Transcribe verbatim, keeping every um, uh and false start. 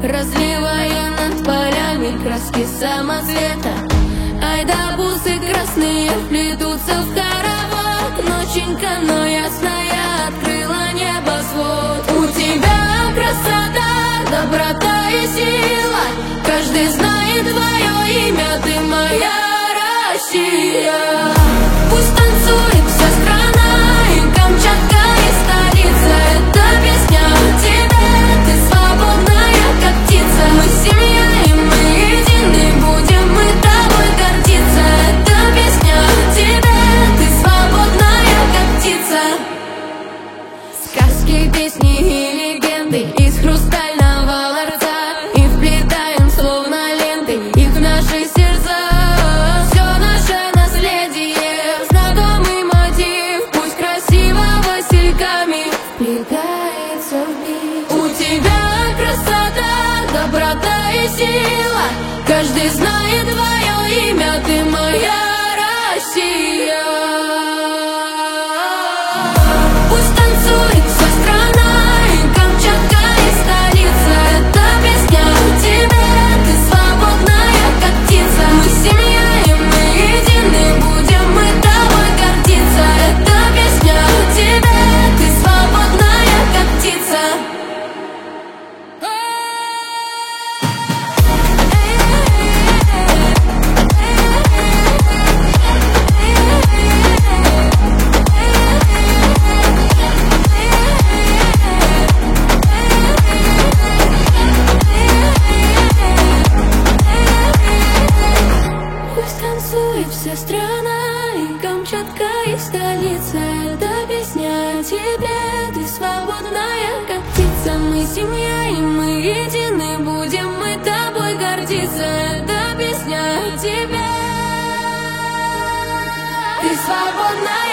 разливая над полями краски самоцвета. Ай да бусы красные вплетутся в хоровод. Ноченька, но ясная, открыла небосвод. У тебя красота, доброта и сила, каждый знает твое имя, ты моя Россия. Пусть танцует вся страна, и Камчатка, и столица. Это песня о тебе, ты свободная, как птица. Мы семья, и мы едины, будем мы тобой гордиться. Это песня о тебе, ты свободная, как птица. Сказки, песни и легенды из хрустального ларца, и вплетаем словно ленты их в наши сердца. Все наше наследие, знакомый мотив, пусть красиво васильками вплетается в миг. У тебя красота, доброта и сила, каждый знает твое имя, ты моя Россия. Пусть танцует вся страна, и Камчатка, и столица. Это песня о тебе, ты свободная, как птица. Мы семья, и мы едины, будем мы тобой гордиться. Это песня о тебе, ты свободная, как птица. Пусть танцует вся страна, и Камчатка, и столица. Это песня о тебе, ты свободная, как птица. Мы семья, и мы едины, будем мы тобой гордиться. Это песня о тебе, ты свободная.